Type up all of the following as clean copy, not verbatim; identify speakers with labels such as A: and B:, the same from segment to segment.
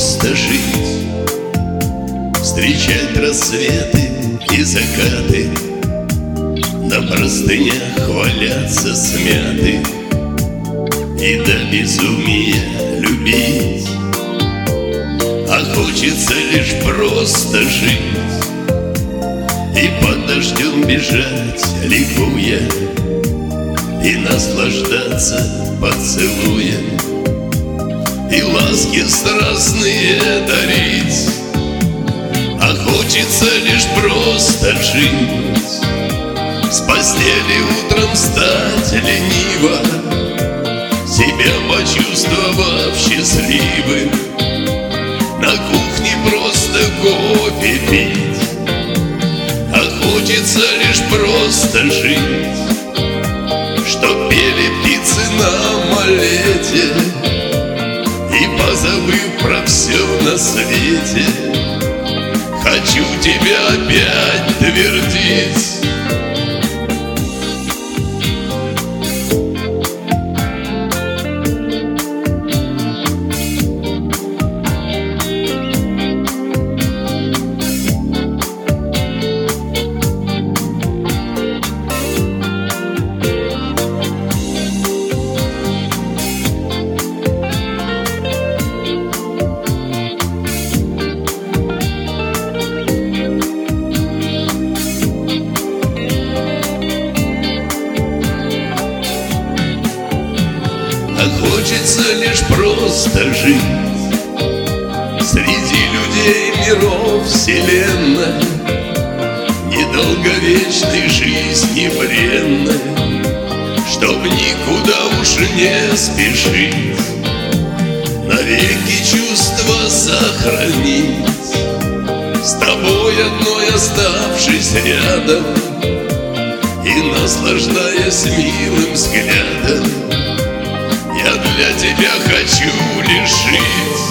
A: просто жить, встречать рассветы и закаты, на простынях валяться смяты и до безумия любить. А хочется лишь просто жить и под дождем бежать, ликуя, и наслаждаться поцелуем, и ласки страстные дарить. А хочется лишь просто жить, с постели утром встать лениво, себя почувствовав счастливым, на кухне просто кофе пить. А хочется лишь просто жить, чтоб пели птицы на малете, и позабыв про все на свете, хочу тебя опять твердить. А хочется лишь просто жить среди людей миров вселенной, недолговечной жизни бренной, чтоб никуда уж не спешить, навеки чувства сохранить, с тобой одной оставшись рядом и наслаждаясь милым взглядом. Я для тебя хочу лишь жить.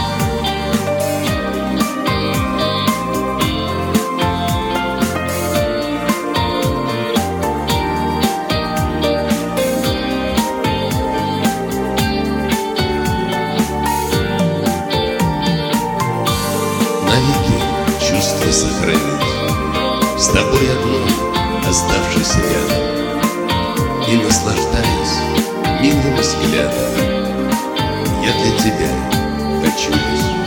A: Навеки чувства сохранить, с тобой одной оставшись рядом и наслаждаясь милым взглядом. Я для тебя хочу лишь